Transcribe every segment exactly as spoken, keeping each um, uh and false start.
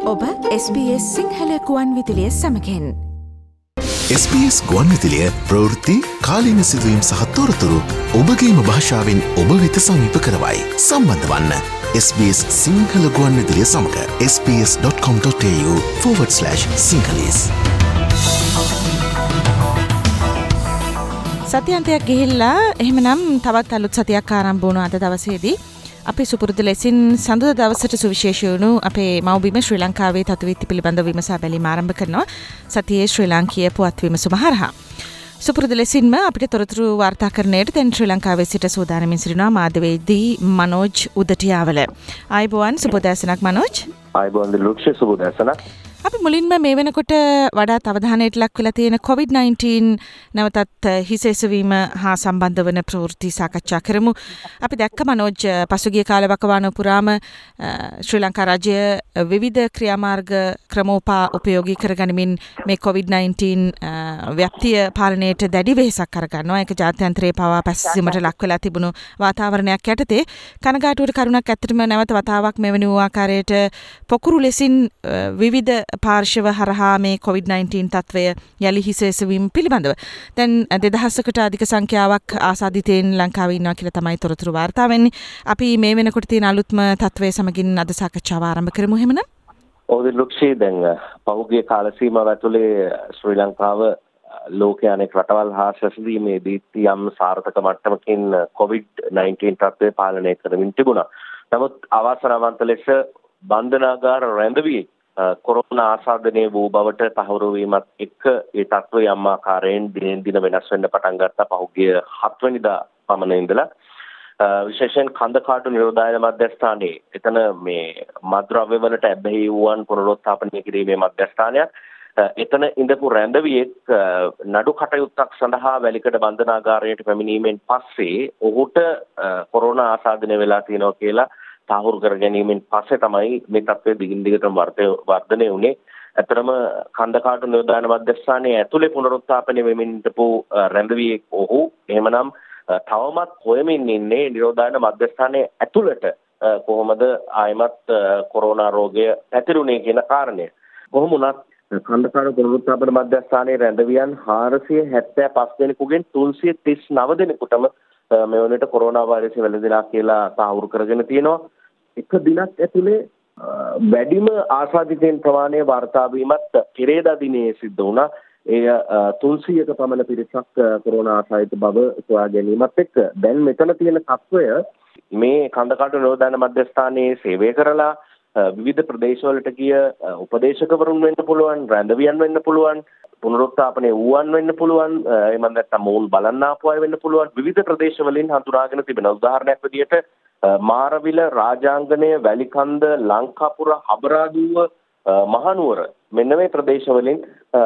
ඔබ S B S Sinhala ගුවන් විදුලිය සමගින් S B S ගුවන් විදුලිය ප්‍රවෘත්ති කාලීන සිදුවීම් සහ තොරතුරු ඔබගේම භාෂාවෙන් ඔබ වෙත සමීප කරවයි. සම්බන්ධ වන්න S B S සිංහල ගුවන් විදුලිය සමග s b s dot com dot a u forward slash sinhalese. සතියන්තයක් ගිහිල්ලා එහෙමනම් තවත් අලුත් සතියක් ආරම්භ වුණා අද දවසේදී. අපි සුපුරුදු ලෙසින් සඳුදා දවසට සුවිශේෂී වුණු අපේ මව්බිම ශ්‍රී ලංකාවේ තතුවිත්ති පිළිබඳව විමසා බැලීම ආරම්භ කරනවා සතියේ ශ්‍රී ලාංකීය පුවත් විමසුම හරහා. සුපුරුදු ලෙසින්ම අපිට තොරතුරු වාර්තා කරන්නට දැන් ශ්‍රී ලංකාවේ සිට සූදානමින් සිටිනවා මාධ්‍යවේදී මනෝජ් උදටියාවල. ආයුබෝවන් සුබෝදෑසනක් මනෝජ්. ආයුබෝවන් ලුක්ෂ සුබෝදෑසනක්. අපි මුලින්ම මේ වෙනකොට වඩාත් අවධානයට ලක් වෙලා තියෙන කොවිඩ් නයින්ටීන් නැවතත් හිසෙසවීම හා සම්බන්ධ වන ප්‍රවෘත්ති සාකච්ඡා කරමු. අපි දැක්ක මනෝජ් පසුගිය කාලවකවානුව පුරාම ශ්‍රී ලංකා රාජ්‍ය විවිධ ක්‍රියාමාර්ග ක්‍රමෝපා උපයෝගී කරගනිමින් මේ කොවිඩ් නයින්ටීන් ව්‍යාප්තිය පාලනයට දැඩි වෙහෙසක් කරගන්නවා. ඒක ජාත්‍යන්තරයේ පවා පැසසීමට ලක් වෙලා තිබුණු වාතාවරණයක් යටතේ කනගාටුවට කරුණක් ඇත්තටම නැවත වතාවක් මෙවැනි වූ ආකාරයට පොකුරු ලෙසින් විවිධ පාර්ශව හරහා මේ කොවිඩ් නයින්ටීන් තත්වය යලි හිසෙසවීම පිළිබඳව දැන් දෙදහසකට අධික සංඛ්‍යාවක් ආසාදිතයින් ලංකාවේ ඉන්නවා කියලා තමයි තොරතුරු වාර්තා වෙන්නේ. අපි මේ වෙනකොට තියෙන අලුත්ම තත්වය සමගින් අද සාකච්ඡාව ආරම්භ කරමු එහෙමනම්. ඔව් ලුක්ෂී දැන් පහුගිය කාල සීමාව ඇතුලේ ශ්‍රී ලංකාව ලෝකයේ අනෙක් රටවල් හා සැසඳීමේදී යම් සාර්ථක මට්ටමකින් කොවිඩ් නයින්ටීන් තත්ත්වය පාලනය කරමින් තිබුණා. නමුත් අවාසනාවන්ත ලෙස බන්ධනාගාර රැඳවී කොරෝනා ආසාදනය වූ බවට තහවුරු වීමත් එක්ක ඒ තත්ත්වය යම් ආකාරයෙන් දිනෙන් දින වෙනස් වෙන්න පටන් ගත්තා පහුගිය හත් වෙනිදා පමණ ඉඳලා. විශේෂයෙන් කන්දකාටු නිරෝධායන මධ්‍යස්ථානයේ එතන මේ මත්ද්‍රව්‍ය වලට ඇබ්බැහි වූවන් පුනරුත්ථාපනය කිරීමේ මධ්‍යස්ථානයක්. එතන ඉඳපු රැඳවියෙක් නඩු කටයුත්තක් සඳහා වැලිකඩ බන්ධනාගාරයට පැමිණීමෙන් පස්සේ ඔහුට කොරෝනා ආසාදනය වෙලා තියෙනවා කියලා තහවුරු කර ගැනීමෙන් පස්සේ තමයි මේ තත්ත්වය දිගින් දිගටම වර්ධනය වුණේ. ඇත්තටම කන්දකාටු නිරෝධායන මධ්‍යස්ථානයේ ඇතුලේ පුනරුත්ථාපනය වෙමින් ඉඳපු රැඳවියෙක් ඔහු එහෙමනම් තවමත් හොයමින් ඉන්නේ නිරෝධායන මධ්‍යස්ථානයේ ඇතුළට කොහොමද ආයමත් කොරෝනා රෝගය පැතිරුණේ කියන කාරණය. කොහොම වුණත් කන්දකාටු පුනරුත්ථාපන මධ්‍යස්ථානයේ රැඳවියන් හාරසිය හැත්තෑ පහ දෙනෙකුගෙන් තුන්සිය තිස් නව දෙනෙකුටම මේ වුණේට කොරෝනා වෛරසය වැළඳිලා කියලා තහවුරු කරගෙන තියෙනවා. එක දිනක් ඇතුලේ වැඩිම ආසාදිතයින් ප්‍රමාණය වාර්තා වීමත් පෙරේදා දිනේ සිද්ධ වුණා. එය තුන්සියක පමණ පිරිසක් කොරෝනා ආසාදිත බව සොයා ගැනීමත් එක්ක දැන් මෙතන තියෙන තත්වය මේ කන්දකාටු නිරෝධායන මධ්‍යස්ථානයේ සේවය කරලා විවිධ ප්‍රදේශවලට ගිය උපදේශකවරුන් වෙන්න පුළුවන්, රැඳවියන් වෙන්න පුළුවන්, පුනරුත්ථාපනය වූවන් වෙන්න පුළුවන්, එහෙම නැත්නම් මොවුන් බලන්න ආපු අය වෙන්න පුළුවන්. විවිධ ප්‍රදේශවලින් හඳුනාගෙන තිබෙනවා. උදාහරණයක් විදිහට මාරවිල, රාජාංගණය, වැලිකන්ද, ලංකාපුර, හබරාදුව, මහනුවර මෙන්න මේ ප්‍රදේශවලින්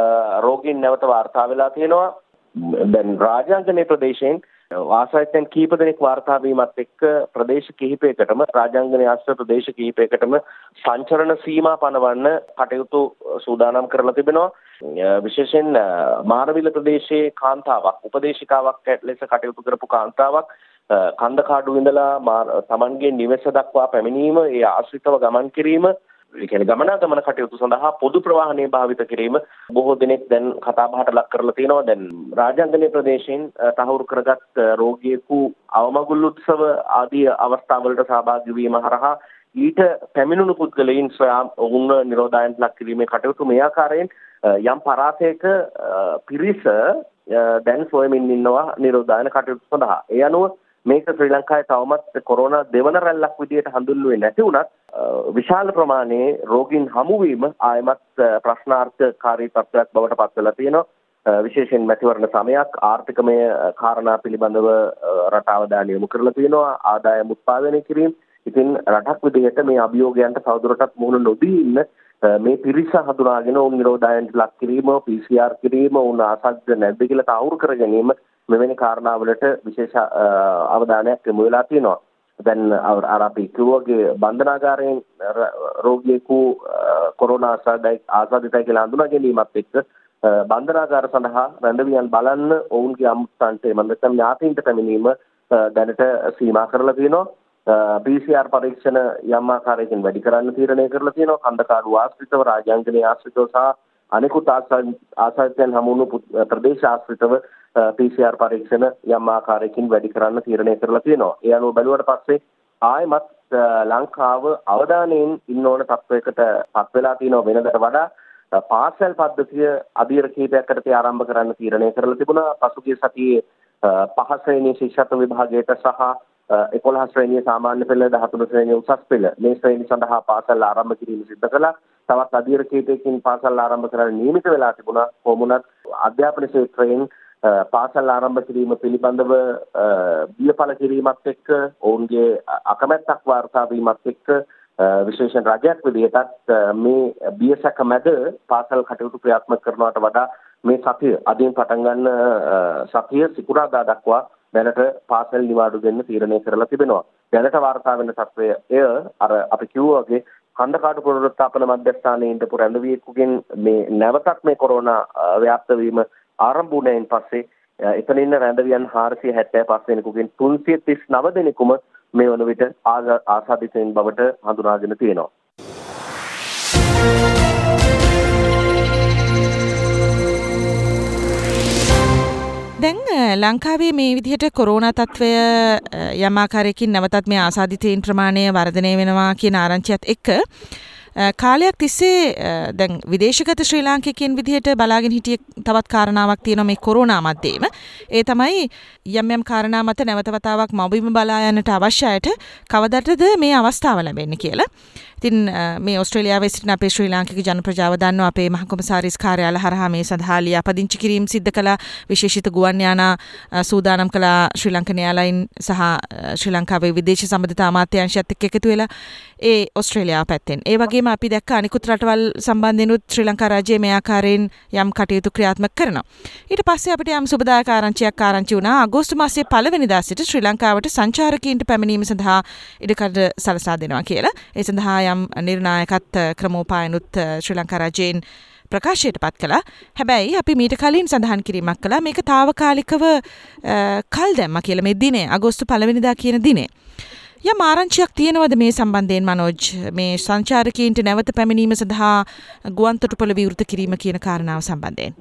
රෝගීන් නැවත වාර්තා වෙලා තියෙනවා. දැන් රාජාංගණය ප්‍රදේශයෙන් ආසාදිතයන් කීප දෙනෙක් වාර්තා වීමත් එක්ක ප්‍රදේශ කිහිපයකටම රාජාංගණය ආශ්‍රිත ප්‍රදේශ කිහිපයකටම සංචරණ සීමා පනවන්න කටයුතු සූදානම් කරලා තිබෙනවා. විශේෂයෙන් මාරවිල ප්‍රදේශයේ කාන්තාවක් උපදේශිකාවක් ලෙස කටයුතු කරපු කාන්තාවක් කන්දකාඩු ඉඳලා තමන්ගේ නිවෙස දක්වා පැමිණීම, ඒ ආශ්‍රිතව ගමන් කිරීම, ඒ කියන්නේ ගමනාගමන කටයුතු සඳහා පොදු ප්‍රවාහනය භාවිත කිරීම බොහෝ දෙනෙක් දැන් කතා බහට ලක් කරලා තියෙනවා. දැන් රාජාංගණය ප්‍රදේශයෙන් තහවුරු කරගත් රෝගියෙකු අවමගුල් උත්සව ආදී අවස්ථාවලට සහභාගී වීම හරහා ඊට පැමිණුණු පුද්ගලයන් සොයා ඔවුන් නිරෝධායනට ලක් කිරීමේ කටයුතු මේ ආකාරයෙන් යම් පරාසයක පිරිස දැන් සොයමින් ඉන්නවා නිරෝධායන කටයුතු සඳහා. ඒ අනුව මේක ශ්‍රී ලංකාවේ තවමත් කොරෝනා දෙවන රැල්ලක් විදියට හඳුන්වන්නේ නැති වුණත් විශාල ප්‍රමාණයේ රෝගීන් හමුවීම ආයමත් ප්‍රශ්නාර්ථකාරී තත්ත්වයක් බවට පත් වෙලා තියෙනවා. විශේෂයෙන් මැතිවරණ සමයක් ආර්ථිකමය කාරණා පිළිබඳව රට අවධානය යොමු කරලා තියෙනවා. ආදායම් උත්පාදනය කිරීම. ඉතින් රටක් විදිහට මේ අභියෝගයන්ට තවදුරටත් මුහුණ නොදී ඉන්න මේ පිරිස හඳුනාගෙන උන් නිරෝධායනට ලක් කිරීම, පී සී ආර් කිරීම, උන් ආසාදිත නැද්ද කියලා තහවුරු කර ගැනීම මෙවැනි කාරණාවලට විශේෂ අවධානයක් යොමු වෙලා තියෙනවා. දැන් අර අපි කිව්වගේ බන්ධනාගාරයෙන් රෝගියෙකු කොරෝනා ආසාදිතයි කියලා හඳුනා ගැනීමත් එක්ක බන්ධනාගාර සඳහා රැඳවියන් බලන්න ඔවුන්ගේ අමුත්තන්ට එමන් නැත්නම් ඥාතීන්ට පැමිණීම දැනට සීමා කරලා තියෙනවා. P C R පරීක්ෂණ යම් ආකාරයකින් වැඩි කරන්න තීරණය කරලා තියෙනවා. කන්දකාඩු ආශ්‍රිතව, රාජාංගනීය ආශ්‍රිතව සහ අනෙකුත් ආසාදිතයන් හමුණු ප්‍රදේශ ආශ්‍රිතව P C R පරීක්ෂණ යම් ආකාරයකින් වැඩි කරන්න තීරණය කරලා තියෙනවා. ඒ අනුව බැලුවට පස්සේ ආයමත් ලංකාව අවධානයෙන් ඉන්න ඕන තත්වයකට පත් වෙලා තියෙනවා. වෙනදට වඩා පාසල් පද්ධතිය අධීර කීපයක් යටතේ ආරම්භ කරන්න තීරණය කරලා තිබුණා. පසුගිය සතියේ පහ ශ්‍රේණියේ ශිෂ්‍යත්ව විභාගයට සහ එකොළහ ශ්‍රේණියේ සාමාන්‍ය පෙළ, දහතුන් ශ්‍රේණියේ උසස් පෙළ මේ ශ්‍රේණි සඳහා පාසල් ආරම්භ කිරීම සිදු කළා. තවත් අධීර කීපයකින් පාසල් ආරම්භ කරන්න නියමිත වෙලා තිබුණා. කොමුණත් අධ්‍යාපන ක්ෂේත්‍රයෙන් පාසල් ආරම්භ කිරීම පිළිබඳව බියපල කිරීමත් එක්ක ඔවුන්ගේ අකමැත්තක් වාර්තා වීමත් එක්ක විශේෂයෙන් රජයක් විදිහටත් මේ බියසක මැද පාසල් කටයුතු ක්‍රියාත්මක කරනවට වඩා මේ සතිය අදින් පටන් ගන්න සතිය සිකුරාදා දක්වා දැනට පාසල් නිවාඩු දෙන්න තීරණය කරලා තිබෙනවා. දැනට වාර්තා වෙන තත්වය එය අර අපි කිව්වා වගේ කන්දකාඩු පුනරුත්ථාපන මධ්‍යස්ථානයේ ඉඳපු රැඳවියෙකුගෙන් මේ නැවතත් මේ කොරෝනා ව්‍යාප්ත වීම ආරම්භ වුණයින් පස්සේ එතන ඉන්න රැඳවියන් හාරසිය හැත්තෑ පහ දෙනෙකුගෙන් තුන්සිය තිස් නව දෙනෙකුම මේ වන විට ආසාදිතයින් බවට හඳුනාගෙන තියෙනවා. දැන් ලංකාවේ මේ විදිහට කොරෝනා තත්ත්වය යම් ආකාරයකින් නැවතත් මේ ආසාදිතයින් ප්‍රමාණය වර්ධනය වෙනවා කියන ආරංචියත් එක්ක කාලයක් තිස්සේ දැන් විදේශගත ශ්‍රී ලාංකිකයන් විදිහට බලාගෙන හිටිය තවත් කාරණාවක් තියෙනවා මේ කොරෝනා මැද්දේම. ඒ තමයි යම් යම් කාරණා මත නැවත වතාවක් මවබිම බලා යන්නට අවශ්‍යයට කවදටද මේ අවස්ථාව ලැබෙන්නේ කියලා. ඉතින් මේ ඕස්ට්‍රේලියාවේ සිටින අපේ ශ්‍රී ලාංකික ජන ප්‍රජාව දන්නවා අපේ මහකොමසාරිස් කාර්යාල හරහා මේ සඳහා ලියාපදිංචි කිරීම සිද්ධ කළා. විශේෂිත ගුවන් යානා සූදානම් කළා ශ්‍රී ලංකන් එයාලයින් සහ ශ්‍රී ලංකාවේ විදේශ සම්බන්ධතා අමාත්‍යාංශයත් එක්ක එකතු වෙලා ඒ ඕස්ට්‍රේලියාව පැත්තෙන්. ඒ වගේම අපි දැක්ක අනිකුත් රටවල් සම්බන්ධෙනුත් ශ්‍රී ලංකා රාජ්‍යය මේ ආකාරයෙන් යම් කටයුතු ක්‍රියාත්මක කරනවා. ඊට පස්සේ අපිට යම් සුබදායක ආරංචියක් ආරංචි වුණා. අගෝස්තු මාසයේ පළවෙනිදා සිට ශ්‍රී ලංකාවට සංචාරකීන්ට පැමිණීම සඳහා ඉඩකඩ සලසා දෙනවා කියලා. ඒ සඳහා යම් නිර්ණායකත් ක්‍රමෝපායනුත් ශ්‍රී ලංකා රජයෙන් ප්‍රකාශයට පත් කළා. හැබැයි අපි මීට කලින් සඳහන් කිරීමක් කළා මේක తాවකාලිකව කල් දැම්මා කියලා මේ දිනේ අගෝස්තු පළවෙනිදා කියන දිනේ. යම් ආරංචියක් තියෙනවද මේ සම්බන්ධයෙන් මනෝජ් මේ සංචාරකීන්ට නැවත පැමිණීම සඳහා ගුවන් තොටුපළ විවෘත කිරීම කියන කාරණාව සම්බන්ධයෙන්?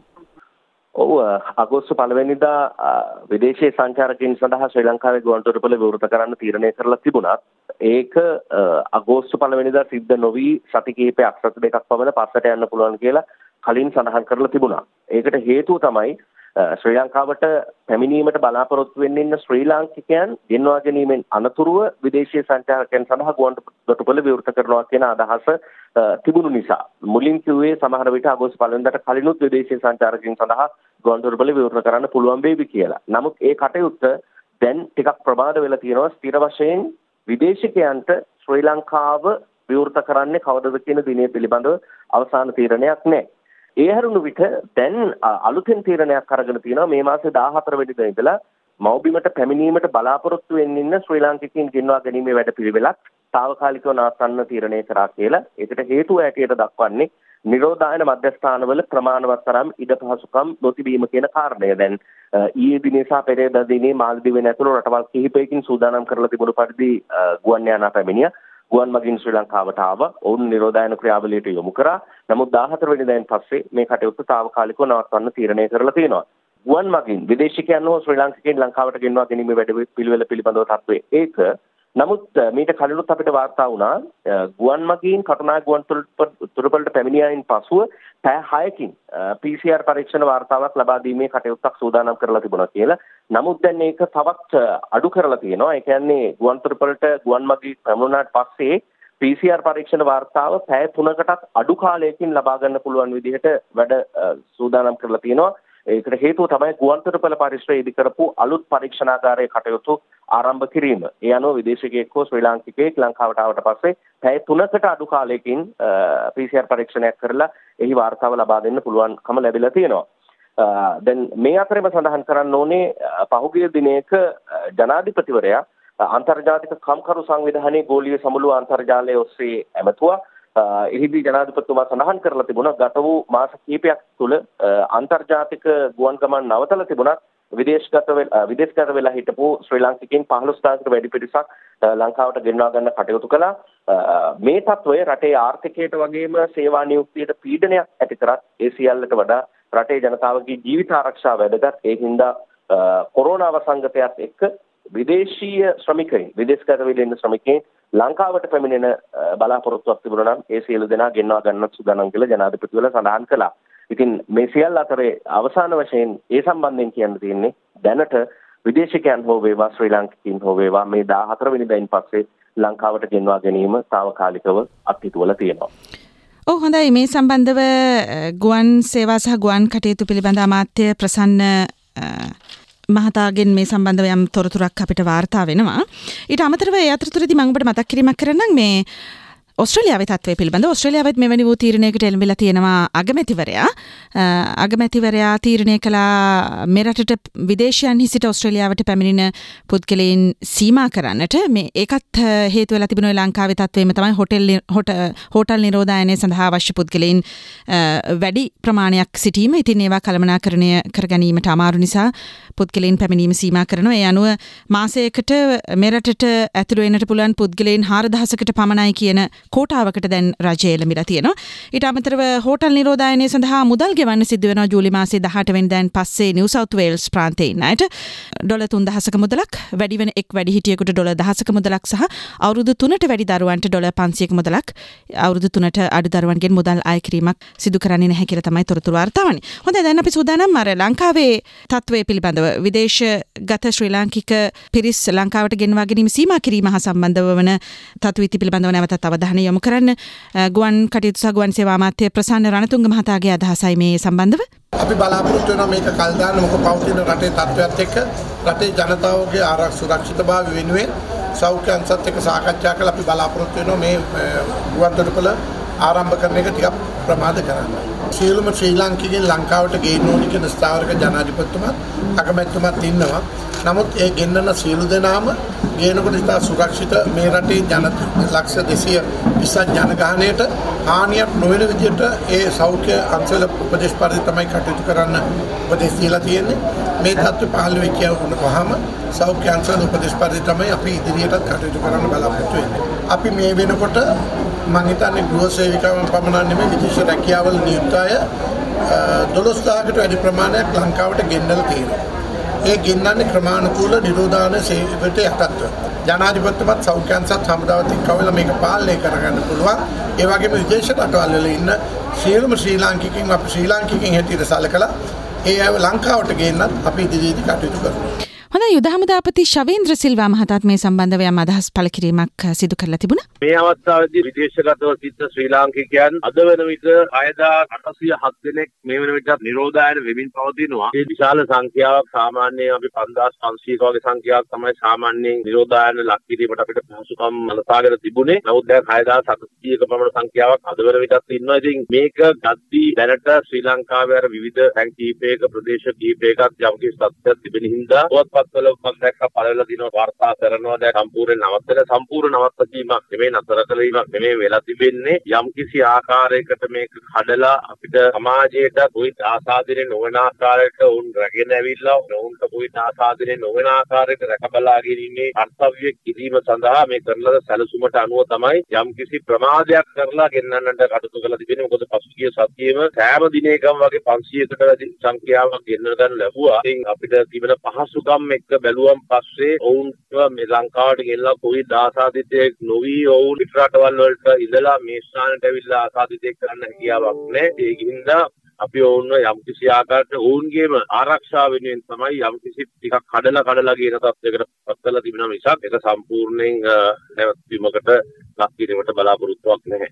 ඔව් අගෝස්තු පළවෙනිදා විදේශීය සංචාරකයන් සඳහා ශ්‍රී ලංකාවේ ගුවන් තොටුපළ විවෘත කරන්න තීරණය කරලා තිබුණත් ඒක අගෝස්තු පළවෙනිදා සිද්ධ නොවි සති කිහිපයක් සති දෙකක් පමණ පස්සට යන්න පුළුවන් කියලා කලින් සඳහන් කරලා තිබුණා. ඒකට හේතුව තමයි ශ්‍රී ලංකාවට පැමිණීමට බලාපොරොත්තු වෙන්න ඉන්න ශ්‍රී ලාංකිකයන් ගෙන්වා ගැනීමෙන් අනතුරුව විදේශීය සංචාරකයන් සඳහා ගුවන් තොටුපළ විවෘත කරනවා කියන අදහස තිබුණු නිසා මුලින් කිව්වේ සමහර විට අගෝස්තු පළවෙනිදාට කලිනුත් විදේශීය සංචාරකයන් සඳහා ගුවන් තොටුපළ විවෘත කරන්න පුළුවන් වේවි කියලා. නමුත් ඒ කටයුත්ත දැන් ටිකක් ප්‍රමාද වෙලා තියෙනවා. ස්ථිර වශයෙන් විදේශිකයන්ට ශ්‍රී ලංකාව විවෘත කරන්නේ කවදද කියන දිනේ පිළිබඳව අවසාන තීරණයක් නැහැ. ඒ හැරුණු විට දැන් අලුතෙන් තීරණයක් අරගෙන තියෙනවා මේ මාසේ දාහතර වෙනිදා ඉඳලා මව්බිමට පැමිණීමට බලාපොරොත්තු වෙන්න ඉන්න ශ්‍රී ලාංකිකයන් ගෙන්වා ගැනීමේ වැඩපිළිවෙලක් తాවකාලිකව නවත්තන්න තීරණය කරා කියලා. ඒකට හේතුව ඇටියට දක්වන්නේ නිරෝධායන මධ්‍යස්ථානවල ප්‍රමාණවත් තරම් ඉඩ පහසුකම් නොතිබීම කියන කාරණය. දැන් ඊයේ දිනේ සහ පෙරේදා දිනේ මාල්දිවෙන් ඇතුළු රටවල් කිහිපයකින් සූදානම් කරලා තිබුණු පරිදි ගුවන් යානා පැමිණියා. ගුවන් මගින් ශ්‍රී ලංකාවට ආව. ඔවුන් නිරෝධායන ක්‍රියාවලියට යොමු කරා. නමුත් දාහතර වෙනිදායින් පස්සේ මේ කටයුත්ත తాවකාලිකව නවත්වන්න තීරණය කරලා තියෙනවා. ගුවන් මගින් විදේශිකයන් හෝ ශ්‍රී ලාංකිකයන් ලංකාවට ගෙන්වා ගැනීමේ වැඩ පිළිවෙල පිළිබඳව තත්ත්වය ඒක. නමුත් මීට කලිනුත් අපිට වාර්තා වුණා ගුවන් මගින් කටුනායක ගුවන් තොටුපළට පැමිණියායින් පසුව පැය හයකින් P C R පරීක්ෂණ වාර්තාවක් ලබා දීමේ කටයුත්තක් සූදානම් කරලා තිබුණා කියලා. නමුත් දැන් මේක තවත් අඩු කරලා තියෙනවා. ඒ කියන්නේ ගුවන් තොටුපළට ගුවන් මගින් පැමුණාට පස්සේ P C R පරීක්ෂණ වාර්තාව පැය තුනකටත් අඩු කාලයකින් ලබා ගන්න පුළුවන් විදිහට වැඩ සූදානම් කරලා තියෙනවා. ඒකට හේතුව තමයි ගුවන් තොටුපළ පරිශ්‍රය ඉදි කරපු අලුත් පරීක්ෂණාගාරයේ කටයුතු ආරම්භ කිරීම. ඒ අනුව විදේශිකයෙක් හෝ ශ්‍රී ලාංකිකයෙක් ලංකාවට ආවට පස්සේ පැය තුනකට අඩු කාලයකින් P C R පරීක්ෂණයක් කරලා එහි වාර්තාව ලබා දෙන්න පුළුවන්කම ලැබිලා තියෙනවා. දැන් මේ අතරෙම සඳහන් කරන්න ඕනේ පහුගිය දිනයක ජනාධිපතිවරයා අන්තර්ජාතික කම්කරු සංවිධානයේ ගෝලීය සමුළුව අන්තර්ජාලය ඔස්සේ ඇමතුවා. එහිදී ජනාධිපතිතුමා සඳහන් කරලා තිබුණා ගත වූ මාස කිහිපයක් තුළ අන්තර්ජාතික ගුවන් ගමන් නවතලා තිබුණත් විදේශගත විදේශගත වෙලා හිටපු ශ්‍රී ලාංකිකයින් පහළොස් දාහකට වැඩි පිරිසක් ලංකාවට ගෙන්වා ගන්න කටයුතු කළා. මේ තත්වය රටේ ආර්ථිකයට වගේම සේවා නියුක්තියට පීඩනයක් ඇති කරත් ඒ සියල්ලට වඩා රටේ ජනතාවගේ ජීවිත ආරක්ෂාව වැදගත්. ඒ හින්දා කොරෝනා වසංගතයත් එක්ක විදේශීය ශ්‍රමිකයින් විදේශගත වෙලා ඉන්න ශ්‍රමිකයින් ලංකාවට පැමිණෙන බලාපොරොත්තුවක් තිබුණා නම් ඒ සියලු දෙනා ගෙන්වා ගන්නත් සූදානම් කියලා ජනාධිපතිවරයා සඳහන් කළා. ඉතින් මේ සියල්ල අතරේ අවසාන වශයෙන් ඒ සම්බන්ධයෙන් කියන්න තියෙන්නේ දැනට විදේශිකයන් හෝ වේවා ශ්‍රී ලාංකිකයින් හෝ වේවා මේ දාහතර වෙනිදායින් පස්සේ ලංකාවට ගෙන්වා ගැනීම తాවකාලිකව අත්හිටුවලා තියෙනවා. ඔව් හොඳයි. මේ සම්බන්ධව ගුවන් සේවා සහ ගුවන් කටයුතු පිළිබඳ අමාත්‍ය ප්‍රසන්න මහතාගෙන් මේ සම්බන්ධව යම් තොරතුරක් අපිට වාර්තා වෙනවා. ඊට අමතරව ඒ අතරතුරදී මම ඔබට මතක් කිරීමක් කරන්නම් මේ ඔස්ට්‍රේලියාවේ තත්ත්වය පිළිබඳව. ඔස්ට්‍රේලියාවෙත් මෙවැනි වූ තීරණයකට එළඹිලා තියෙනවා අගමැතිවරයා. අගමැතිවරයා තීරණය කළා මෙරටට විදේශයන්හි සිට ඔස්ට්‍රේලියාවට පැමිණෙන පුද්ගලයන් සීමා කරන්නට. මේ ඒකත් හේතු වෙලා තිබුණේ ලංකාවේ තත්ත්වෙම තමයි හොටෙල් හෝටල් නිරෝධායනය සඳහා අවශ්‍ය පුද්ගලයන් වැඩි ප්‍රමාණයක් සිටීම. ඉතින් ඒවා කළමනාකරණය කර ගැනීමට අමාරු නිසා පුද්ගලයන් පැමිණීම සීමා කරනවා. ඒ අනුව මාසයකට මෙරටට ඇතුළු වෙන්නට පුළුවන් පුද්ගලයන් හාරදහසකට පමණයි කියන කෝටාවකට දැන් රජය එළඹිලා තියෙනවා. ඊට අමතරව හෝටල් නිරෝධායනය සඳහා මුදල් ගෙවන්න සිද්ධ වෙනවා ජූලි මාසයේ දහඅට වෙනිදාන් පස්සේ නිව් සවුත් වේල්ස් ප්‍රාන්තයේ ඉන්න අයට ඩොලර් තුන්දහසක මුදලක්, වැඩි වෙන එක් වැඩිහිටියෙකුට ඩොලර් දහසක මුදලක් සහ අවුරුදු තුනට වැඩි දරුවන්ට ඩොලර් පන්සියයක මුදලක්, අවුරුදු තුනට අඩු දරුවන්ගෙන් මුදල් අය කිරීමක් සිදු කරන්නේ නැහැ කියලා තමයි තොරතුරු වාර්තා වන්නේ. හොඳයි, දැන් අපි සූදානම් අර ලංකාවේ තත්ත්වය පිළිබඳව විදේශගත ශ්‍රී ලාංකික පිරිස් ලංකාවට ගෙන්වා ගැනීම සීමා කිරීම හා සම්බන්ධව වන තත්ත්වීති පිළිබඳව නැවතත් අවධානය යොමු කරන්න ගුවන් කටයුතු සහ ගුවන් සේවා අමාත්‍ය ප්‍රසන්න රණතුංග මහතාගේ අදහසයි මේ සම්බන්ධව. අපි බලාපොරොත්තු වෙනවා මේක කල් දාන්න මොකද පවතින රටේ තත්ත්වයක් එක්ක රටේ ජනතාවගේ ආරක්ෂා සුරක්ෂිතභාවය වෙනුවෙන් සෞඛ්‍ය අංශත් එක්ක සාකච්ඡා කරලා අපි බලාපොරොත්තු වෙනවා මේ ගුවන් තොටුපළ ආරම්භ කරන එක ටිකක් ප්‍රමාද කරන්න. සියලුම ශ්‍රී ලාංකිකයන් ලංකාවට ගේන්න ඕනි කියන ස්ථාවරක ජනාධිපතිතුමත් අගමැතිතුමත් ඉන්නවා. නමුත් ඒ ගෙන්නන සියලු දෙනාම ගේනකොට ඉතා සුරක්ෂිත මේ රටේ ජන ලක්ෂ දෙසිය විස්සක් ජනගහනයට හානියක් නොවන විදිහට ඒ සෞඛ්‍ය අංශවල උපදේශ පරිදි තමයි කටයුතු කරන්න උපදෙස් දීලා තියෙන්නේ. මේ තත්ත්වය පහළ වෙච්ච වහම සෞඛ්‍ය අංශවල උපදේශ පරිදි තමයි අපි ඉදිරියටත් කටයුතු කරන්න බලාපොරොත්තු වෙන්නේ. අපි මේ වෙනකොට මම හිතන්නේ ගෘහ සේවිකාවන් පමණක් නෙමෙයි විදේශ රැකියාවල නියුක්ත අය දොළොස් දහසකට වැඩි ප්‍රමාණයක් ලංකාවට ගෙන්නලා තියෙනවා. ඒ ගෙන්නන්නේ ක්‍රමානුකූල නිරෝධායන සේවයට යටත්ව. ජනාධිපතිතුමත් සෞඛ්‍ය අංශත් හමුදාවත් එක්කවල මේක පාලනය කරගන්න පුළුවන්. ඒ වගේම විදේශ රටවල් වල ඉන්න සියලුම ශ්‍රී ලාංකිකයින් අපි ශ්‍රී ලාංකිකයින් හැටියට සැලකලා ඒ අය ලංකාවට ගෙන්නත් අපි ඉදිරියේදී කටයුතු කරනවා. හොඳයි, යුද හමුදාපති ශවේන්ද්‍ර සිල්වා මහතාත් මේ සම්බන්ධව යම් අදහස් පළ කිරීමක් සිදු කරලා තිබුණා. මේ අවස්ථාවේදී විදේශගතව සිට ශ්‍රී ලාංකිකයන් අද වන විට හයදාස් අටසිය හත් දෙනෙක් මේ වන විට නිරෝධායන වෙමින් පවතිනවා. ඒ විශාල සංඛ්‍යාවක් සාමාන්‍යයෙන් අපි පන්දාස් පන්සීයක වගේ සංඛ්‍යාවක් තමයි සාමාන්‍යයෙන් නිරෝධායන ලක් කිරීමට අපිට පහසුකම් ලබාගෙන තිබුණේ. නමුත් දැන් හයදාස් අටසියක පමණ සංඛ්‍යාවක් අද වන විටත් ඉන්නවා. ඉතින් මේක ගද්දී දැනට ශ්‍රී ලංකාවේ අර විවිධ තැන් කීපයක ප්‍රදේශ කීපයකත් යම්කිසි තත්ත්වයක් තිබෙන හින්දා පොත්පත්වල මම දැක්ක පළවෙනි දින වාර්තා කරනවා දැන් සම්පූර්ණ නවත්තන සම්පූර්ණ නවත්තීමක් නෙමෙයි නතර කළීමක් නෙමෙයි වෙලා තිබෙන්නේ. යම්කිසි ආකාරයකට මේක කඩලා අපිට සමාජයට කොයි ආසාදිනේ නොවන ආකාරයකට උන් රැගෙන ඇවිල්ලා උන්ට කොයි ආසාදිනේ නොවන ආකාරයකට රැකබලාගෙන ඉන්නේ අර්ථව්‍ය කිරීම සඳහා මේ කරන සැලසුමට අනුව තමයි යම්කිසි ප්‍රමාදයක් කරලා ගෙන්නන්නට කටයුතු කරලා තිබෙන්නේ. මොකද පසුගිය සතියේම සෑම දිනයකම වගේ පන්සීයකට වැඩි සංඛ්‍යාවක් ගෙන්න ගන්න ලැබුවා. ඉතින් අපිට තිබෙන පහසුකම් එක්ක බැලුවම් පස්සේ ඔවුන් මේ ලංකාවට ගෙනලා කොවිඩ් ආසාදිතයෙක් නොවි ඔවුන් පිටරටවල් වලට ඉඳලා මේ ස්ථානට ඇවිල්ලා ආසාදිතයෙක් කරන්න හැකියාවක් නැහැ. ඒකින්ද අපි ඔවුන්ව යම්කිසි ආකාරයකට ඔවුන්ගේම ආරක්ෂාව වෙනුවෙන් තමයි යම්කිසි ටිකක් කඩලා කඩලා කියන තත්යකට පත් කරලා තිබෙනවා මිසක් ඒක සම්පූර්ණයෙන් නැවතීමකට ලක් කිරීමට බලාපොරොත්තුවක් නැහැ.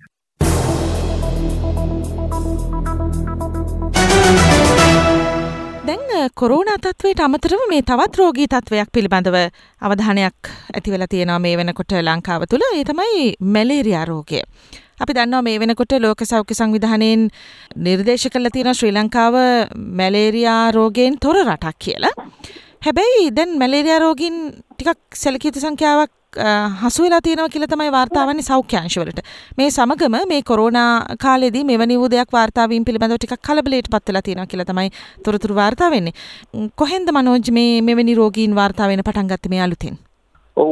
දැන් කොරෝනා තත්ත්වයට අමතරව මේ තවත් රෝගී තත්ත්වයක් පිළිබඳව අවධානයක් ඇති වෙලා තියෙනවා මේ වෙනකොට ලංකාව තුළ. ඒ තමයි මැලේරියා රෝගය. අපි දන්නවා මේ වෙනකොට ලෝක සෞඛ්‍ය සංවිධානයෙන් නිර්දේශ කරලා තියෙන ශ්‍රී ලංකාව මැලේරියා රෝගයෙන් තොර රටක් කියලා. හැබැයි දැන් මැලේරියා රෝගීන් ටිකක් සැලකිය යුතු සංඛ්‍යාවක් හසු වෙලා තියෙනවා කියලා තමයි වාර්තා වන්නේ සෞඛ්‍යාංශවලට. මේ සමගම මේ කොරෝනා කාලෙදී මෙවැනි වූ දෙයක් වාර්තා වීම පිළිබඳව ටිකක් කලබලයට පත් වෙලා තියෙනවා කියලා තමයි තොරතුරු වාර්තා වෙන්නේ. කොහෙන්ද මනෝජ් මේ මෙවැනි රෝගීන් වාර්තා වෙන පටන් ගත්තේ මේ අලුතින්? ඔව්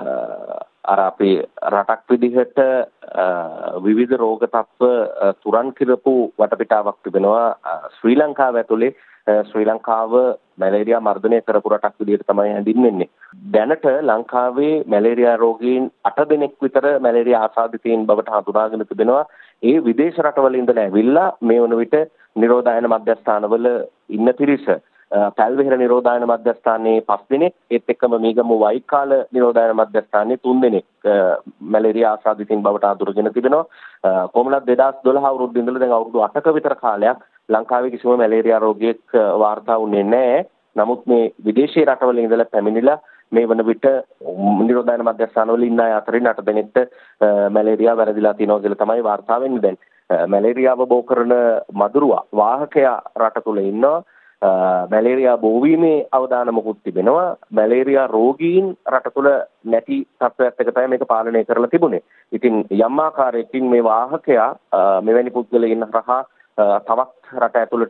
අර අපි රටක් විදිහට විවිධ රෝග තත්ත්ව තුරන් කිරපු වටපිටාවක් තිබෙනවා. ශ්‍රී ලංකාව ඇතුලේ ශ්‍රී ලංකාව මැලේරියා මර්ධනය කරපු රටක් විදිහට තමයි හැඳින්වෙන්නේ. දැනට ලංකාවේ මැලේරියා රෝගීන් අට දෙනෙක් විතර මැලේරියා ආසාදිතයින් බවට හඳුනාගෙන තිබෙනවා. ඒ විදේශ රටවල ඉඳලා ඇවිල්ලා මේ වන විට නිරෝධායන මධ්‍යස්ථානවල ඉන්න පිරිස. පැල්වෙහෙර නිරෝධායන මධ්‍යස්ථානයේ පස් දෙනෙක්, ඒත් එක්කම මීගමු වයිකාල නිරෝධායන මධ්‍යස්ථානයේ තුන් දෙනෙක් මැලේරියා ආසාදිතයින් බවට අඳුරගෙන තිබෙනවා. කොහොමද දෙදාස් දොළහ අවුරුද්දේ ඉඳලා දැන් අවුරුදු අටක විතර කාලයක් ලංකාවේ කිසිම මැලේරියා රෝගියෙක් වාර්තා වුණේ නැහැ. නමුත් මේ විදේශීය රටවල ඉඳලා පැමිණිලා මේ වන විට නිරෝධායන මධ්‍යස්ථානවල ඉන්න අය අතරින් අට දෙනෙක්ට මැලේරියා වැරදිලා තියෙනවා කියලා තමයි වාර්තා වෙන්නේ දැන්. මැලේරියාව බෝ කරන මදුරුවා වාහකයා රට තුල ඉන්නවා. මැලේරියා බෝවීමේ අවදානමකුත් තිබෙනවා. මැලේරියා රෝගීන් රට තුළ නැති තත්ත්වයක් එක තමයි මේක පාලනය කරලා තිබුණේ. ඉතින් යම් ආකාරයකින් මේ වාහකයා මෙවැනි පුද්ගලයන් හරහා තවත් රට ඇතුළට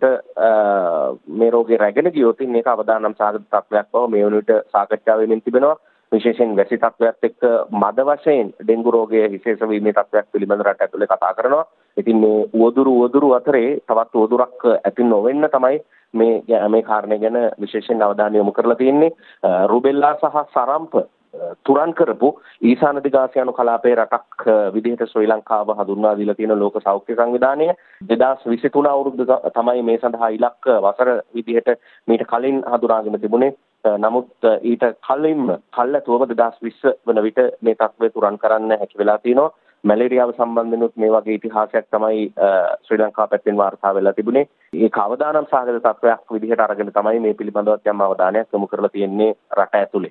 මේ රෝගේ රැගෙන ගියොත් මේක අවදානම් සාගත තත්ත්වයක් බව මේ වන විට සාකච්ඡා වෙමින් තිබෙනවා. විශේෂයෙන් වැසි තත්ත්වයක් එක්ක මද වශයෙන් ඩෙන්ගු රෝගය විශේෂ වීමේ තත්ත්වයක් පිළිබඳ රට ඇතුලේ කතා කරනවා. ඉතින් මේ උවදුරු උවදුරු අතරේ තවත් උවදුරක් ඇති නොවෙන්න තමයි මේ මේ කාරණේ ගැන විශේෂයෙන් අවධානය යොමු කරලා තියෙන්නේ. රුබෙල්ලා සහ සරම්ප තුරන් කරපු ඊසාන දිගාසියානු කලාපයේ රටක් විදිහට ශ්‍රී ලංකාව හඳුන්වා දීලා තියෙන ලෝක සෞඛ්‍ය සංවිධානය දෙදාස් විසිතුන අවුරුද්ද තමයි මේ සඳහා ඉලක්ක වසර විදිහට මීට කලින් හඳුනාගෙන තිබුණේ. නමුත් ඊට කලින්ම කල්ැතුවම දෙදාස් විස්ස වන විට මේ තත්ත්වය තුරන් කරන්න හැකි වෙලා තියෙනවා. මැලේරියාව සම්බන්ධනොත් මේ වගේ ඉතිහාසයක් තමයි ශ්‍රී ලංකාව පැත්තෙන් වාර්තා වෙලා තිබුණේ. ඒක අවදානම් සාගත තත්ත්වයක් විදිහට අරගෙන තමයි මේ පිළිබඳව යම් අවධානයක් යොමු කරලා තියෙන්නේ රට ඇතුලේ.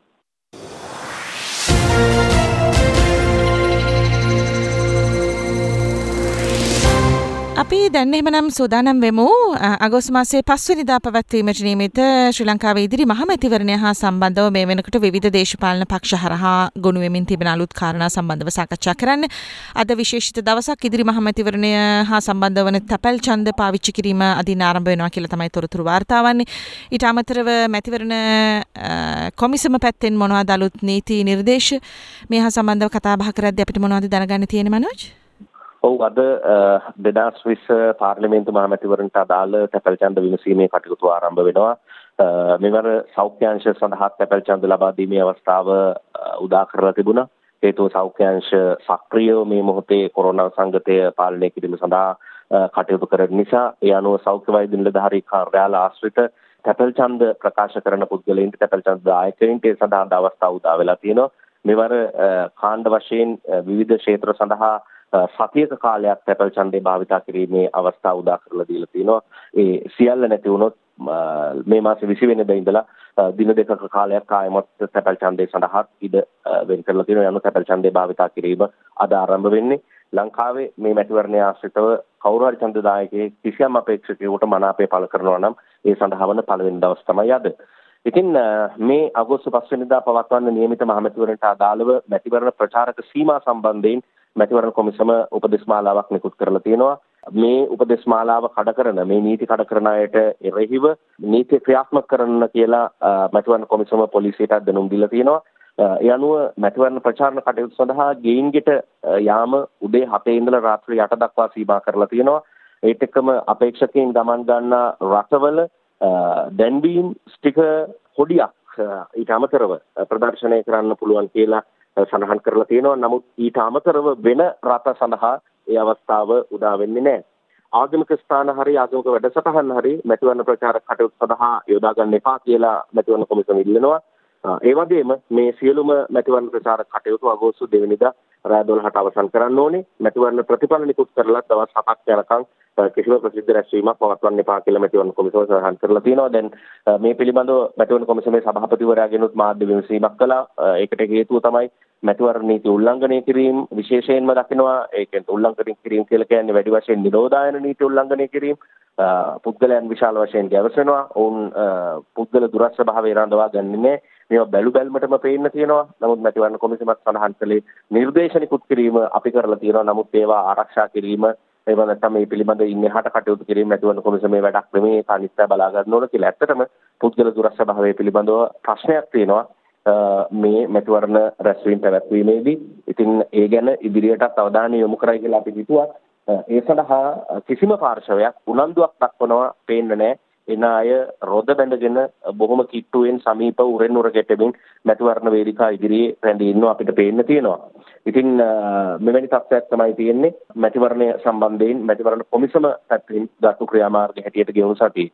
අපි දැන් එහෙමනම් සූදානම් වෙමු අගෝස්තු මාසයේ පස්වෙනිදා පැවැත්වීමට නියමිත ශ්‍රී ලංකාවේ ඉදිරි මහමැතිවරණය හා සම්බන්ධව මේ වෙනකොට විවිධ දේශපාලන පක්ෂ හරහා ගොනු වෙමින් තිබෙන අලුත් කාරණා සම්බන්ධව සාකච්ඡා කරන්න. අද විශේෂිත දවසක් ඉදිරි මහමැතිවරණය හා සම්බන්ධ වන තැපැල් ඡන්ද පාවිච්චි කිරීම අදින් ආරම්භ වෙනවා කියලා තමයි තොරතුරු වාර්තා වන්නේ. ඊට අමතරව මැතිවරණ කොමිසම පැත්තෙන් මොනවද අලුත් නීති නිර්දේශ මේ හා සම්බන්ධව කතා බහ කරද්දී අපිට මොනවද දැනගන්න තියෙන්නේ මනෝජ්? ඔව් අද දෙදාස් විස්ස පාර්ලිමේන්තු මහමැතිවරණට අදාළ තැපැල් ඡන්ද විමසීමේ කටයුතු ආරම්භ වෙනවා. මෙවර සෞඛ්‍යාංශ සඳහා තැපැල් ඡන්ද ලබා දීමේ අවස්ථාව උදා කරලා තිබුණා. හේතුව සෞඛ්‍යාංශ සක්‍රියව මේ මොහොතේ කොරෝනා සංගතය පාලනය කිරීම සඳහා කටයුතු කරන නිසා ඒ අනුව සෞඛ්‍ය වෛද්‍ය නිලධාරී කාර්යාල ආශ්‍රිත තැපැල් ඡන්ද ප්‍රකාශ කරන පුද්ගලයන්ට තැපැල් ඡන්ද දායකයින්ට ඒ සඳහා අවස්ථාව උදා වෙලා තියෙනවා. මෙවර කාණ්ඩ වශයෙන් විවිධ ක්ෂේත්‍ර සඳහා සතියක කාලයක් තැපැල් ඡන්දේ භාවිතා කිරීමේ අවස්ථාව උදා කරලා දීලා තියෙනවා. ඒ සියල්ල නැති වුණොත් මේ මාසේ විසි වෙනිදා ඉඳලා දින දෙකක කාලයක් ආයමත් තැපැල් ඡන්දේ සඳහා ඉඩ වෙන් කරලා තියෙනවා. යන තැපැල් ඡන්දේ භාවිතා කිරීම අද ආරම්භ වෙන්නේ. ලංකාවේ මේ මැතිවරණය ආශ්‍රිතව කවුරු හරි ඡන්දදායකයෙක් කිසියම් අපේක්ෂකයෙකුට මනාපය පළ කරනවා නම් ඒ සඳහා වන පළවෙනි දවස් තමයි අද. ඉතින් මේ අගෝස්තු පස් වෙනිදා පවත්වන්න නියමිත මහමැතිවරණට අදාළව මැතිවරණ ප්‍රචාරක සීමා සම්බන්ධයෙන් මැතිවරණ කොමිසම උපදෙස් මාලාවක් නිකුත් කරලා තියෙනවා. මේ උපදෙස් මාලාව කඩ කරන මේ නීති කඩ කරන අයට එරෙහිව නීති ක්‍රියාත්මක කරන්න කියලා මැතිවරණ කොමිසම පොලිසියට දැනුම් දීලා තියෙනවා. ඒ අනුව මැතිවරණ ප්‍රචාරණ කටයුතු සඳහා ගෙයින්ගෙට යාම උදේ හතේ ඉඳලා රාත්‍රී අට දක්වා සීමා කරලා තියෙනවා. ඒත් එක්කම අපේක්ෂකයන් ගමන් ගන්නා රටවල දැන්වීම් ස්ටිකර් කොඩියක් ඊට අමතරව ප්‍රදර්ශනය කරන්න පුළුවන් කියලා සඳහන් කරලා තියෙනවා. නමුත් ඊට අමතරව වෙන රට සඳහා ඒ අවස්ථාව උදා වෙන්නේ නැහැ. ආගමික ස්ථාන හරි ආගමික වැඩසටහන් හරි මැතිවරණ ප්‍රචාර කටයුතු සඳහා යොදා ගන්න එපා කියලා මැතිවරණ කොමිසම ඉල්ලනවා. ඒ වගේම මේ සියලුම මැතිවරණ ප්‍රචාර කටයුතු අගෝස්තු දෙවෙනිදා රාත්‍රී දොළහට අවසන් කරන්න ඕනේ. මැතිවරණ ප්‍රතිඵල නිකුත් කරලා දවස් හතක් යනකම් කිසිම ප්‍රසිද්ධ රැස්වීමක් පවත්වන්න එපා කියලා මැතිවරණ කොමිසම සඳහන් කරලා තියෙනවා. දැන් මේ පිළිබඳව මැතිවරණ කොමිසමේ සභාපතිවරයාගෙනුත් මාධ්‍ය විමසීමක් කළා. ඒකට හේතුව තමයි මැතිවරණ නීති උල්ලංඝනය කිරීම විශේෂයෙන්ම දකිනවා. ඒකෙන් උල්ලංඝනය කිරීම කියලා කියන්නේ වැඩි වශයෙන් නිරෝධායන නීති උල්ලංඝනය කිරීම. පුද්ගලයන් විශාල වශයෙන් ගැවසෙනවා. ඔවුන් පුද්ගල දුරස්ථ භාවය රඳවා ගන්නේ නැහැ. මේවා බැලු බැලමටම පේන්න තියෙනවා. නමුත් මැතිවරණ කොමිසමත් සඳහන් කළේ නිර්දේශනිකුත් කිරීම අපි කරලා තියෙනවා. නමුත් ඒවා ආරක්ෂා කිරීම ඒව නැත්නම් මේ පිළිබඳ ඉන්නහට කටයුතු කිරීම මැතිවරණ කොමිසමේ වැඩක් නෙමෙයි. ඒක අනිත්‍ය බලා ගන්න ඕන කියලා. ඇත්තටම පුද්ගල දුරස්ස භාවය පිළිබඳව ප්‍රශ්නයක් තියෙනවා. මේ මැතිවරණ රැස්වීම පැවැත්වීමේදී ඉතින් ඒ ගැන ඉදිරියටත් අවධානය යොමු කරයි කියලා අපි හිතුවා. ඒ සඳහා කිසිම පාර්ශවයක් උනන්දුවක් දක්වනවා පේන්නේ නැහැ. එන අය රොද බැඳගෙන බොහොම කිට්ටුවෙන් සමීප උරෙන් උර ගැටෙමින් මැතිවරණ වේදිකා ඉදිරියේ රැඳී ඉන්නවා අපිට පේන්න තියෙනවා. ඉතින් මෙවැනි තත්ත්වයක් තමයි තියෙන්නේ මැතිවරණය සම්බන්ධයෙන් මැතිවරණ කොමිසම පැත්තෙන් ගත්තු ක්‍රියාමාර්ග හැටියට ගෙවුණු සතියේ.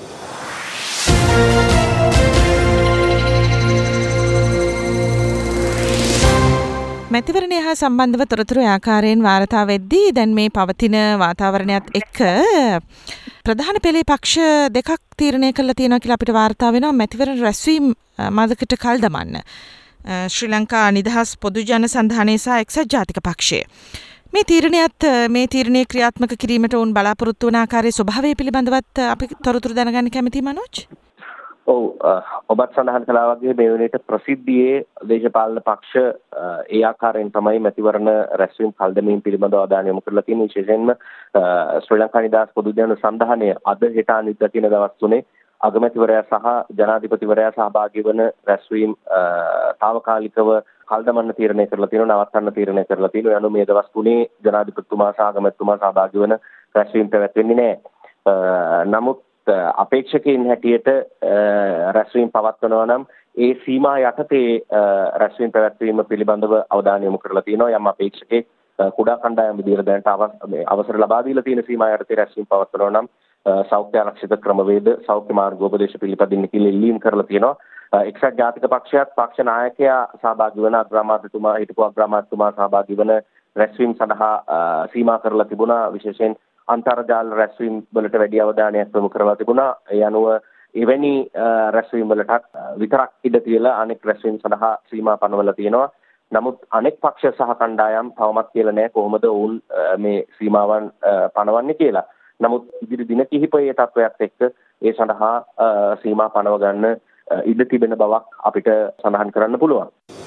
මැතිවරණය හා සම්බන්ධව තොරතුරු ආකාරයෙන් වාර්තා වෙද්දී දැන් මේ පවතින වාතාවරණයත් එක්ක ප්‍රධාන පෙළේ පක්ෂ දෙකක් තීරණය කළා තියෙනවා කියලා අපිට වාර්තා වෙනවා මැතිවරණ රැස්වීම මදකට කල් දමන්න. ශ්‍රී ලංකා නිදහස් පොදු ජන සන්ධානය සහ එක්සත් ජාතික පක්ෂය. මේ තීරණයත් මේ තීරණය ක්‍රියාත්මක කිරීමට උන් බලාපොරොත්තු වන ආකාරයේ ස්වභාවය පිළිබඳවත් අපි තොරතුරු දැනගන්න කැමතියි මනෝජ්. ඔව් ඔබත් සඳහන් කළා වගේ මේ වෙනේට ප්‍රසිද්ධියේ දේශපාලන පක්ෂ ඒ ආකාරයෙන් තමයි මැතිවරණ රැස්වීම කල් දැමීම පිළිබඳව අවධානය යොමු කරලා තියෙන්නේ. විශේෂයෙන්ම ශ්‍රී ලංකා නිදහස් පොදු ජන සන්ධානය අද හෙට අනිද්දා කියන දවස් තුනේ අගමැතිවරයා සහ ජනාධිපතිවරයා සහභාගී වන රැස්වීම තාවකාලිකව කල් දමන්න තීරණය කරලා තියෙනවා, නවත්තන්න තීරණය කරලා තියෙනවා. යනු මේ දවස් තුනේ ජනාධිපතිතුමා සහ අගමැතිතුමා සහභාගී වන රැස්වීම පැවැත්වෙන්නේ නැහැ. නමුත් අපේක්ෂකයින් හැටියට රැස්වීම පවත්වනවා නම් ඒ සීමා යටතේ රැස්වීම පැවැත්වීම පිළිබඳව අවධානය යොමු කරලා තියෙනවා. යම් අපේක්ෂකෙක් කුඩා කණ්ඩායම් විදිහට දැනට අවසර ලබා දීලා තියෙන සීමා යටතේ රැස්වීම පවත්වනවා නම් සෞඛ්‍ය ආරක්ෂිත ක්‍රමවේද සෞඛ්‍ය මාර්ගෝපදේශ පිළිපදින්න කියලා ඉල්ලීම් කරලා තියෙනවා. එක්සත් ජාතික පක්ෂයත් පක්ෂ නායකයා සහභාගී වන අග්‍රාමාත්‍යතුමා හිටපු අග්‍රාමාත්‍යතුමා සහභාගී වන රැස්වීම සඳහා සීමා කරලා තිබුණා. විශේෂයෙන් අන්තර්ජාල රැස්වීම් වලට වැඩි අවධානයක් යොමු කරලා තිබුණා. ඒ අනුව එවැනි රැස්වීම් වලටත් විතරක් ඉඩ තියලා අනෙක් රැස්වීම් සඳහා සීමා පනවලා තියෙනවා. නමුත් අනෙක් පක්ෂ සහ කණ්ඩායම් තවමත් කියලා නැහැ කොහොමද වුන් මේ සීමාවන් පනවන්නේ කියලා. නමුත් ඉදිරි දින කිහිපයේ තත්වයක් එක්ක ඒ සඳහා සීමා පනව ගන්න ඉඩ තිබෙන බවක් අපිට සඳහන් කරන්න පුළුවන්.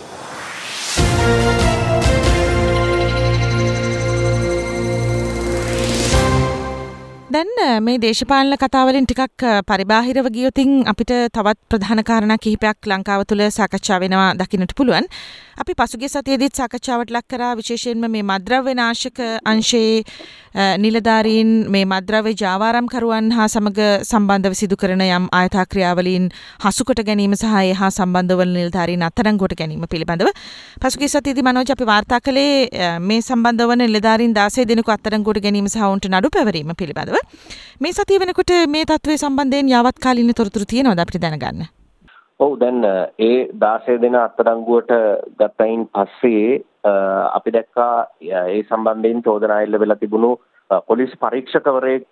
දැන් මේ දේශපාලන කතාවලින් ටිකක් පරිබාහිරව ගියොතින් අපිට තවත් ප්‍රධාන කාරණා කිහිපයක් ලංකාව තුළ සාකච්ඡා වෙනවා දකින්නට පුළුවන්. අපි පසුගිය සතියේදීත් සාකච්ඡාවට ලක් කරා විශේෂයෙන්ම මේ මද්ද්‍රව්‍ය නාශක අංශයේ නිලධාරීන් මේ මද්ද්‍රව්‍ය ජාවාරම්කරුවන් හා සමග සම්බන්ධව සිදු කරන යම් ආයතා ක්‍රියාවලීන් හසුකොට ගැනීම සහ ඒ හා සම්බන්ධ වන නිලධාරීන් අත්අඩංගුවට ගැනීම පිළිබඳව පසුගිය සතියේදී මනෝජ් අපි වාර්තා කළේ මේ සම්බන්ධ වන නිලධාරීන් දාසය දෙනෙකු අත්අඩංගුවට ගැනීම සහ ඔවුන්ට නඩු පැවරීම පිළිබඳව මේ සතිය වෙනකොට මේ තත්ත්වයේ සම්බන්ධයෙන් යාවත් කාලීන තොරතුරු තියෙනවද අපිට දැනගන්න? ඔව් දැන් ඒ දාසය දෙන අත්අඩංගුවට ගතයින් පස්සේ අපි දැක්කා ඒ සම්බන්ධයෙන් චෝදනා එල්ල වෙලා තිබුණු පොලිස් පරීක්ෂකවරයෙක්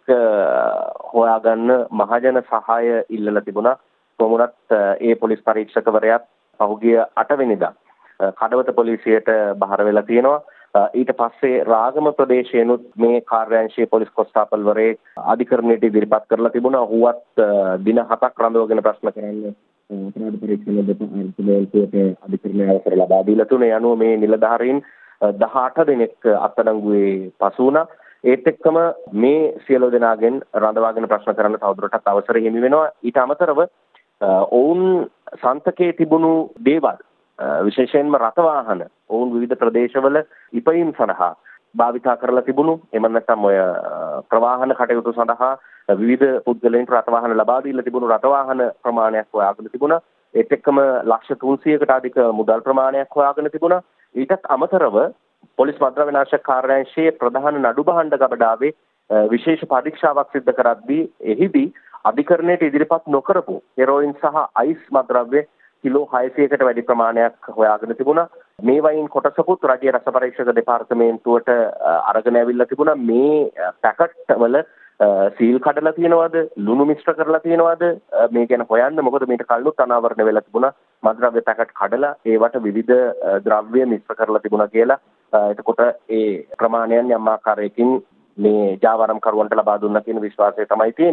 හොයාගන්න මහජන සහාය ඉල්ලලා තිබුණා. කොමුණත් ඒ පොලිස් පරීක්ෂකවරයාත් පහුගිය අට වෙනිදා කඩවත පොලිසියට බහර වෙලා තියෙනවා. ඊට පස්සේ රාගම ප්‍රදේශයේනුත් මේ කාර්යාංශයේ පොලිස් කොස්තාපල්වරයෙක් අධිකරණයට ඉදිරිපත් කරලා තිබුණා. ඔහුවත් දින හතක් රඳවගෙන ප්‍රශ්න කරන්න අපරාධ පරීක්ෂණ දෙපාර්තමේන්තුවට අධිකරණය අවසර ලබා දීලා තුනේ. අනුව මේ නිලධාරීන් දහඅට දෙනෙක් අත්අඩංගුවේ පසු වුණා. ඒත් එක්කම මේ සියලු දෙනාගෙන් රඳවාගෙන ප්‍රශ්න කරන්න තවදුරටත් අවසර හිමි වෙනවා. ඊට අමතරව ඔවුන් සන්තකයේ තිබුණු දේවල් විශේෂයෙන්ම රථවාහන ඔවුන් විවිධ ප්‍රදේශවල ඉපයීම් සඳහා භාවිතා කරලා තිබුණු එම නැත්නම් ඔය ප්‍රවාහන කටයුතු සඳහා විවිධ පුද්ගලයන්ට රථවාහන ලබා දීලා තිබුණු රථවාහන ප්‍රමාණයක් හොයාගෙන තිබුණා. ඒත් එක්කම ලක්ෂ තුන්සියයකට අධික මුදල් ප්‍රමාණයක් හොයාගෙන තිබුණා. ඊටත් අමතරව පොලිස් මද්ද්‍රව්‍ය නාශක කාර්යාංශයේ ප්‍රධාන නඩු භාණ්ඩ ගබඩාවේ විශේෂ පරීක්ෂාවක් සිදු කරද්දී එහිදී අධිකරණයට ඉදිරිපත් නොකරපු හෙරෝයින් සහ අයිස් මද්ද්‍රව්‍ය කිලෝ හයසියයකට වැඩි ප්‍රමාණයක් හොයාගෙන තිබුණා. මේ වයින් කොටසකුත් රාජ්‍ය රස පරීක්ෂක දෙපාර්තමේන්තුවට අරගෙන ඇවිල්ලා තිබුණා. මේ පැකට් වල සීල් කඩලා තියෙනවද, ලුණු මිශ්‍ර කරලා තියෙනවද මේ ගැන හොයන්න. මොකද මේක කල්ලුත් අනාවරණ වෙලා තිබුණා. මද්ද්‍රව්‍ය පැකට් කඩලා ඒවට විවිධ ද්‍රව්‍ය මිශ්‍ර කරලා තිබුණා කියලා. එතකොට ඒ ප්‍රමාණයන් යම් ආකාරයකින් මේ ජාවාරම් කරුවන්ට ලබා දුන්නා කියන විශ්වාසය තමයි තියෙන්නේ.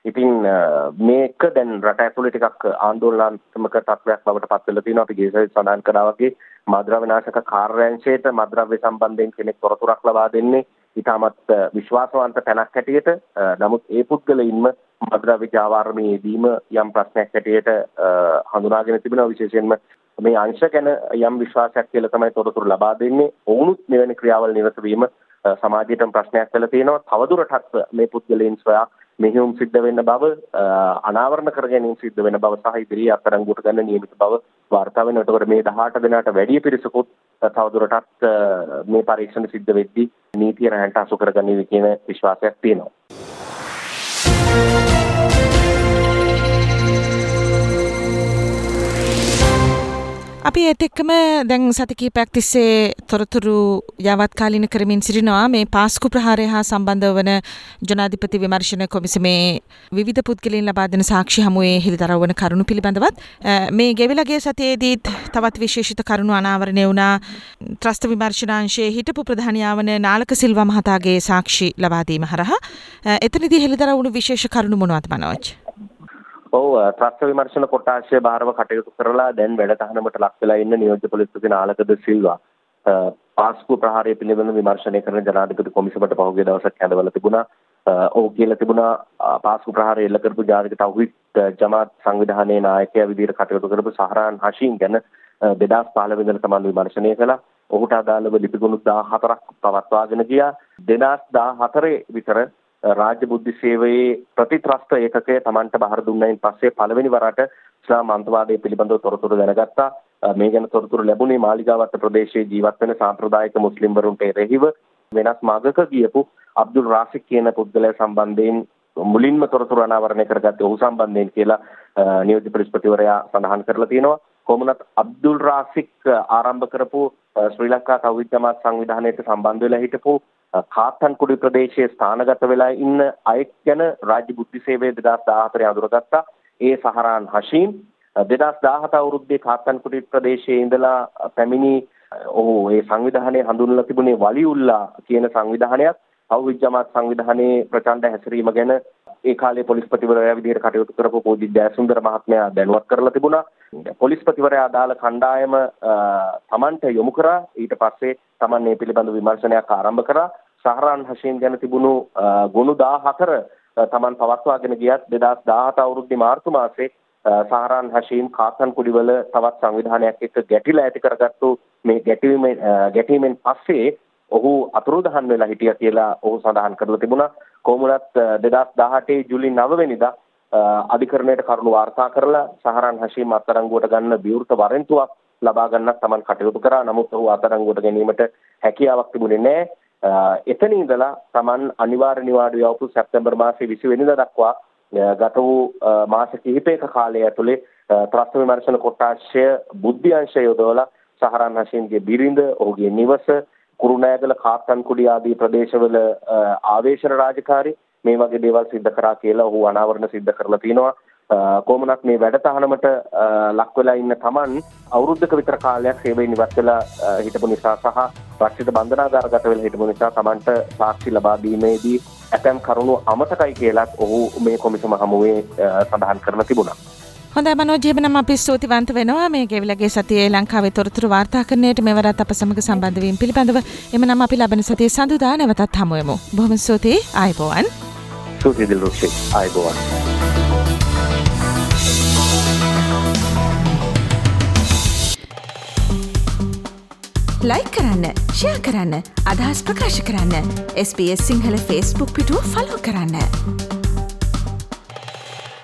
ඉතින් මේක දැන් රට ඇතුළේ ටිකක් ආందోලනාත්මක තත්ත්වයක් බවට පත් වෙලා තියෙනවා. අපි ගිය සැරේ සඳහන් කළා වගේ මද්‍රව්‍ය නාශක කාර්යාංශයට මද්‍රව්‍ය සම්බන්ධයෙන් කෙනෙක් තොරතුරක් ලබා දෙන්නේ ඉතාමත් විශ්වාසවන්ත තැනක් හැටියට. නමුත් ඒ පුද්ගලයින්ම මද්‍රව්‍ය ජාවාරමේදීම යම් ප්‍රශ්නයක් හැටියට හඳුනාගෙන තිබෙනවා. විශේෂයෙන්ම මේ අංශ ගැන යම් විශ්වාසයක් කියලා තමයි තොරතුරු ලබා දෙන්නේ. ඔවුනුත් මෙවැනි ක්‍රියාවල් නිරත වීම සමාජයටම ප්‍රශ්නයක් වෙලා තියෙනවා. තවදුරටත් මේ පුද්ගලයන් සොයා මෙහෙයුම් සිද්ධ වෙන්න බව, අනාවරණ කර ගැනීම සිද්ධ වෙන බව සහ ඉදිරියේ අත්අඩංගුවට ගන්න නියමිත බව වාර්තා වෙනවා. ඒතකොට මේ දහඅට දෙනාට වැඩි පිරිසකුත් තවදුරටත් මේ පරීක්ෂණ සිද්ධ වෙද්දී නීතිය රැහැන්ට අසු කරගන්නේ කියන විශ්වාසයක් තියෙනවා. අපි ඒත් එක්කම දැන් සති කිහිපයක් තිස්සේ තොරතුරු යාවත්කාලීන කරමින් සිටිනවා මේ පාස්කු ප්‍රහාරය හා සම්බන්ධ වන ජනාධිපති විමර්ශන කොමිසමේ විවිධ පුද්ගලයන් ලබා දෙන සාක්ෂි හමුවේ හෙළිදරව් වන කරුණු පිළිබඳවත් මේ ගෙවිලගේ සතියේදීත් තවත් විශේෂිත කරුණු අනාවරණය වුණා. ත්‍රස්ත විමර්ශනාංශයේ හිටපු ප්‍රධානියා වන නාලක සිල්වා මහතාගේ සාක්ෂි ලබා දීම හරහා එතනදී හෙළිදරව් වුණු විශේෂ කරුණු මොනවද මනෝජ්? ඔව් ත්‍රස්ත විමර්ශන කොටාශය භාරව කටයුතු කරලා දැන් වැඩතහනමට ලක් වෙලා ඉන්න නියෝජ්‍ය පොලිස්පති නාලක ද සිල්වා පාස්කු ප්‍රහාරය පිළිබඳ විමර්ශනය කරන ජනාධිපති කොමිසමට පහුගිය දවසක් කැඳවලා තිබුණා. ඔහු කියලා තිබුණා පාස්කු ප්‍රහාරය එල්ල කරපු ජාතික තව්හිද් ජමාත් සංවිධානයේ නායකයා විදිහට කටයුතු කරපු සහරාන් හෂීම් ගැන දෙදාස් පහළොව ඉඳන් තමයි විමර්ශනය කළා. ඔහුට අදාළව ලිපිගොනු දාහතරක් පවත්වාගෙන ගියා. දෙදාස් දාහතරේ විතර රාජ්‍ය බුද්ධි සේවයේ ප්‍රතිත්‍රස්ත ඒකකය Tamanට බහර දුන්නයින් පස්සේ පළවෙනි වරට ඉස්ලාම් අන්තවාදයේ පිළිබඳව තොරතුරු දැනගත්තා. මේ ගැන තොරතුරු ලැබුණේ මාලිගාවත්ත ප්‍රදේශයේ ජීවත් වෙන සාම්ප්‍රදායික මුස්ලිම් වරුන්ට එරෙහිව වෙනස් මාර්ගක ගියපු අබ්දුල් රාසික් කියන පුද්ගලයා සම්බන්ධයෙන් මුලින්ම තොරතුරු අනාවරණය කරගත්තේ ඔහු සම්බන්ධයෙන් කියලා නියෝජ්‍ය පොලිස්පතිවරයා සඳහන් කරලා තියෙනවා. කොමුණත් අබ්දුල් රාසික් ආරම්භ කරපු ශ්‍රී ලංකා තව්හිද් ජමාත් සංවිධානයට සම්බන්ධ වෙලා හිටපු කාත්තන්කුඩි ප්‍රදේශයේ ස්ථානගත වෙලා ඉන්න අයෙක් ගැන රාජ්‍ය බුද්ධි සේවයේ දෙදාස් දාහතරේ අඳුරගත්තා. ඒ සහරාන් හෂීම් දෙදාස් දාහත අවුරුද්දේ කාත්තන්කුඩි ප්‍රදේශයේ ඉඳලා පැමිණි ඔහු ඒ සංවිධානයේ හඳුන්වලා තිබුණේ වලිඋල්ලා කියන සංවිධානයක්. තව්හිද් ජමාත් සංවිධානයේ ප්‍රචණ්ඩ හැසිරීම ගැන ඒ කාලේ පොලිස්පතිවරයා විදිහට කටයුතු කරපු පොඩි ජයසුන්දර මහත්මයා දැනුවත් කරලා තිබුණා. පොලිස්පතිවරයා අදාළ කණ්ඩායම Tamanට යොමු කරා. ඊට පස්සේ Taman මේ පිළිබඳ විමර්ශනයක් ආරම්භ කරා. සහරාන් හෂීම් ගැන තිබුණු ගොනු දාහතර Taman පවත්වාගෙන ගියත් දෙදාස් දාහත අවුරුද්දේ මාර්තු මාසයේ සහරාන් හෂීම් කාත්තන්කුඩිවල තවත් සංවිධානයක් එක්ක ගැටිලා ඇති කරගත්තු මේ ගැටීමෙන් ගැටීමෙන් පස්සේ ඔහු අතුරුදහන් වෙලා හිටියා කියලා ඔහු සඳහන් කරලා තිබුණා. කොමුණත් දෙදාස් දහඅටේ ජූලි නවය වෙනිදා අධිකරණයට කරුණු වාර්තා කරලා සහරාන් හෂීම් අත්අඩංගුවට ගන්න විවෘත වරෙන්තුවක් ලබා ගන්නත් Taman කටයුතු කරා. නමුත් ඔහු අත්අඩංගුවට ගැනීමට හැකියාවක් තිබුණේ නැහැ. එතන ඉඳලා Taman අනිවාර්ය නිවාඩු යවපු සැප්තැම්බර් මාසයේ විසි වෙනිදා දක්වා ගත වූ මාස කිහිපයක කාලය ඇතුලේ ත්‍රස්ත විමර්ශන කොටාශය බුද්ධි අංශය යොදවලා සහරාන් හෂීම්ගේ බිරිඳ, ඔහුගේ නිවස, කුරුණෑගල කාත්තන්කුඩි ආදී ප්‍රදේශවල ආවේශන රාජකාරී මේ වගේ දේවල් සිද්ධ කරා කියලා ඔහු අනාවරණ සිද්ධ කරලා තිනවා. කොමුණක් මේ වැඩසටහනකට ලක් වෙලා ඉන්න Taman අවුරුද්දක විතර කාලයක් සේවයෙන් ඉවත් වෙලා හිටපු නිසා සහ රක්ෂිත බන්ධනාගාරගත වෙලා හිටපු නිසා Tamanට සාක්ෂි ලබා දීමේදී ඇතැම් කරුණු අමතකයි කියලාත් ඔහු මේ කොමිසම හමුවේ සඳහන් කරලා තිබුණා. හොඳයි මනෝජ්, එහෙනම් අපි ස්තුතිවන්ත වෙනවා මේ ගෙවිලගේ සතියේ ලංකාවේ තොරතුරු වාර්තාකරණයට මෙවරත් අප සමග සම්බන්ධ වීම පිළිබඳව. එමනම් අපි ලබන සතියේ සඳුදා නැවතත් හමු වෙමු. බොහොම ස්තුතියි. ආයුබෝවන්. ස්තුතියි දිල්රුක්ෂි. ආයුබෝවන්. ලයික් කරන්න, ෂෙයා කරන්න, අදහස් ප්‍රකාශ කරන්න. S B S Sinhala Facebook පිටුව ෆලෝ කරන්න.